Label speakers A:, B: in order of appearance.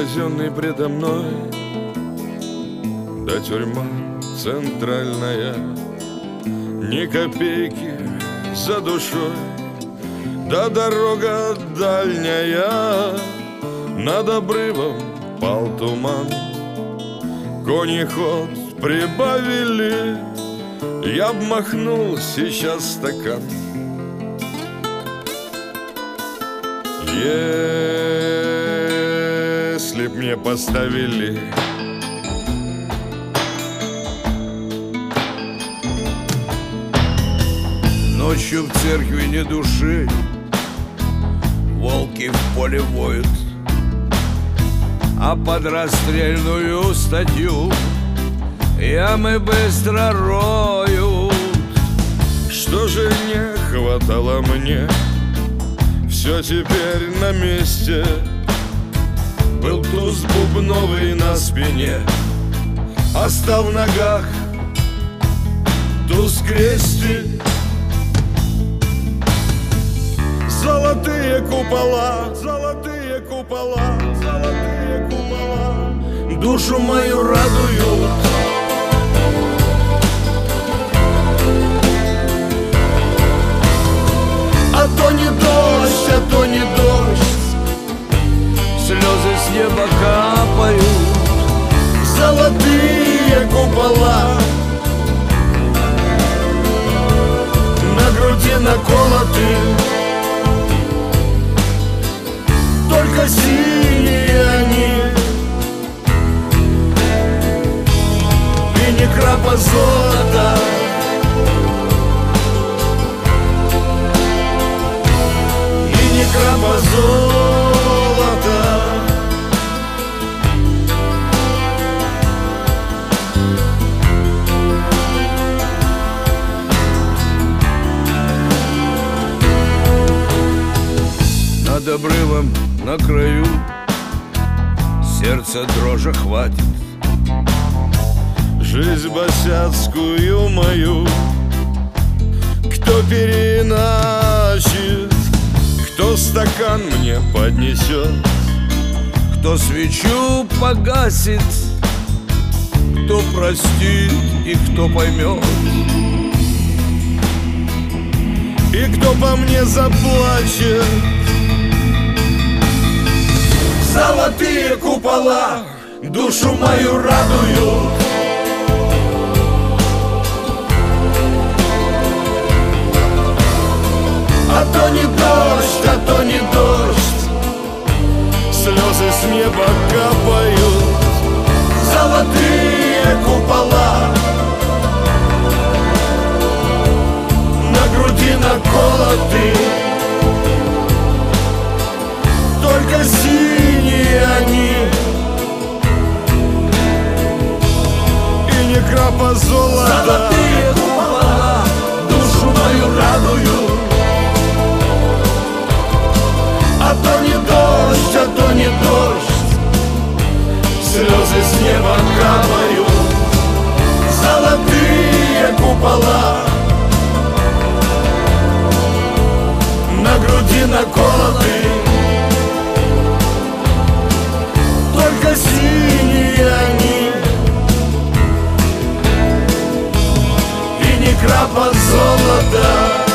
A: казенный предо мной, да тюрьма центральная, ни копейки за душой, да дорога дальняя. Над обрывом пал туман, кони ход прибавили, я б махнул сейчас стакан. Если б мне поставили
B: ночью в церкви ни души, волки в поле воют, а под расстрельную статью ямы быстро роют.
A: что же не хватало мне, все теперь на месте. Был туз бубновый на спине, остав в ногах туз крестик. Золотые купола, золотые купола, золотые купола душу мою радуют. А то не дождь, а то не дождь,
B: Слезы с неба капают.
A: золотые купола на груди наколоты, только синие они, и ни крапа золота, и ни крапа золота.
B: Над обрывом на краю сердце дрожи хватит.
A: Жизнь босяцкую мою кто переначит, кто стакан мне поднесет,
B: Кто свечу погасит, кто простит и кто поймет,
A: и кто по мне заплачет. Золотые купола душу мою радуют. А то не дождь, а то не дождь, слезы с неба капают. Золотые купола на груди наколоты, только синие они, и ни крапа золота. Золотые купола душу мою радуют. А то не дождь, а то не дождь, слезы с неба капают. Золотые купола на груди наколоты, только синие они, и ни крапа золота.